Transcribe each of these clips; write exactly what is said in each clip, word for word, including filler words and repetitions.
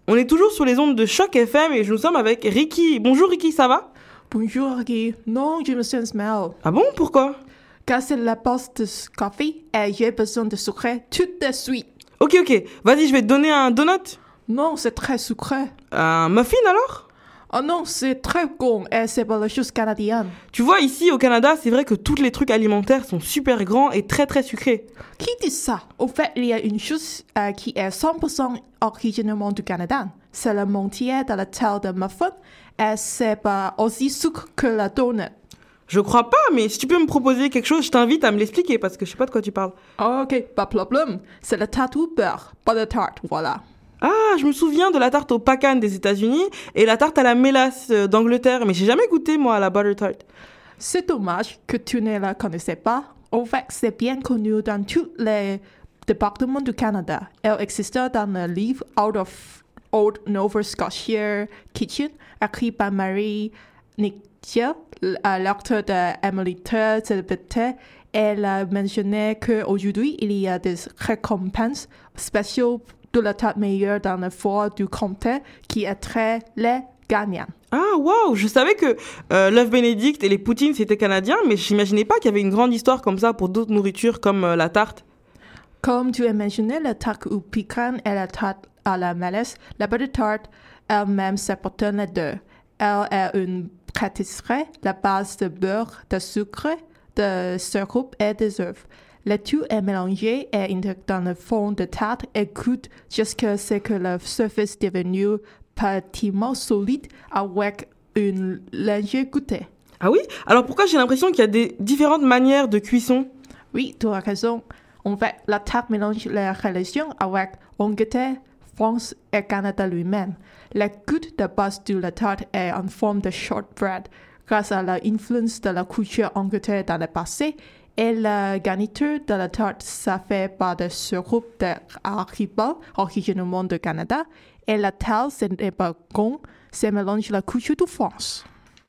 On est toujours sur les ondes de Choc F M et nous sommes avec Ricky. Bonjour Ricky, ça va? Bonjour Ricky. Non, je me sens mal. Ah bon, pourquoi? Car c'est la pause de café et j'ai besoin de sucre tout de suite. Ok, ok. Vas-y, je vais te donner un donut. Non, c'est très sucré. Un muffin alors? Oh non, c'est très bon et c'est pour les choses canadiennes. Tu vois, ici au Canada, c'est vrai que tous les trucs alimentaires sont super grands et très très sucrés. Qui dit ça? Au fait, il y a une chose euh, qui est cent pour cent originalement du Canada. C'est le montier de la taille de muffin et c'est pas aussi sucre que la donut. Je crois pas, mais si tu peux me proposer quelque chose, je t'invite à me l'expliquer parce que je sais pas de quoi tu parles. Ok, pas de problème. C'est la tarte au beurre, pas de tarte, voilà. Ah, je me souviens de la tarte au pecan des États-Unis et la tarte à la mélasse euh, d'Angleterre, mais j'ai jamais goûté moi à la butter tart. C'est dommage que tu ne la connaissais pas. En fait, c'est bien connu dans tous les départements du Canada. Elle existe dans le livre Out of Old Nova Scotia Kitchen, écrit par Mary Nichel, l'auteur de Emily Third célébrité. Elle a mentionné qu'aujourd'hui, il y a des récompenses spéciales de la tarte meilleure dans le fort du comté qui est très les gagnants. Ah, waouh, je savais que euh, l'œuf bénédicte et les poutines c'était canadien, mais j'imaginais pas qu'il y avait une grande histoire comme ça pour d'autres nourritures comme euh, la tarte. Comme tu as mentionné, la tarte au pecan et la tarte à la mélasse, la butter tart elle-même supporte les deux. Elle est une pâtisserie, la base de beurre, de sucre, de sirop et des œufs. Le tout est mélangé et intégré dans le fond de tarte et cuit jusqu'à ce que la surface devienne pratiquement solide avec une légère goûter. Ah oui? Alors pourquoi j'ai l'impression qu'il y a des différentes manières de cuisson? Oui, tu as raison. En fait, la tarte mélange les relations avec Angleterre, France et Canada lui-même. La goutte de base de la tarte est en forme de shortbread grâce à l'influence de la culture anglaise dans le passé. Et la garniture de la tarte s'est faite par des sirop d'arachide originalement du Canada. Et la tarte, c'est des bacon, c'est mélange la culture de France.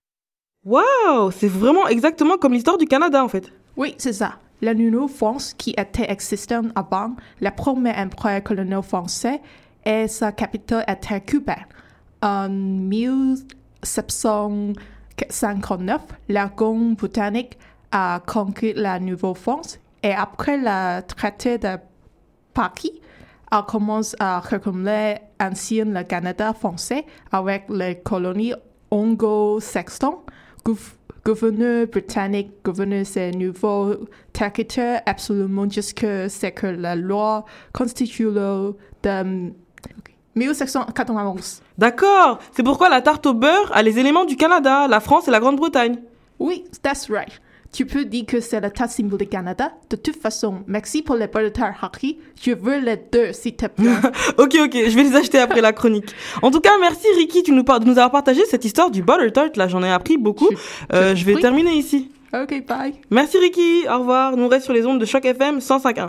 Waouh, c'est vraiment exactement comme l'histoire du Canada en fait. Oui, c'est ça. La Nouvelle-France, qui était existante avant, le premier empire colonial français, et sa capitale était Cuba. En mille sept cent cinquante-neuf, la Grande britannique a conquis la Nouvelle-France et après le traité de Paris, elle commence à recommencer ancien le Canada français avec les colonies anglo-saxonnes. Gouv- gouverneur britannique gouverneur ces nouveaux territoires absolument jusqu'à ce que la loi constitutionnelle de mille sept cent quatre-vingt-onze. D'accord, c'est pourquoi la tarte au beurre a les éléments du Canada, la France et la Grande-Bretagne. Oui, that's right. Tu peux dire que c'est la tarte symbole du Canada. De toute façon, merci pour les butter tart, Harry. Je veux les deux, s'il te plaît. Ok, ok, je vais les acheter après la chronique. En tout cas, merci Ricky tu nous par- de nous avoir partagé cette histoire du butter tart. Là, j'en ai appris beaucoup. Je, Euh, je je vais prie. terminer ici. Ok, bye. Merci Ricky, au revoir. Nous on reste sur les ondes de Choc F M cent cinq point un.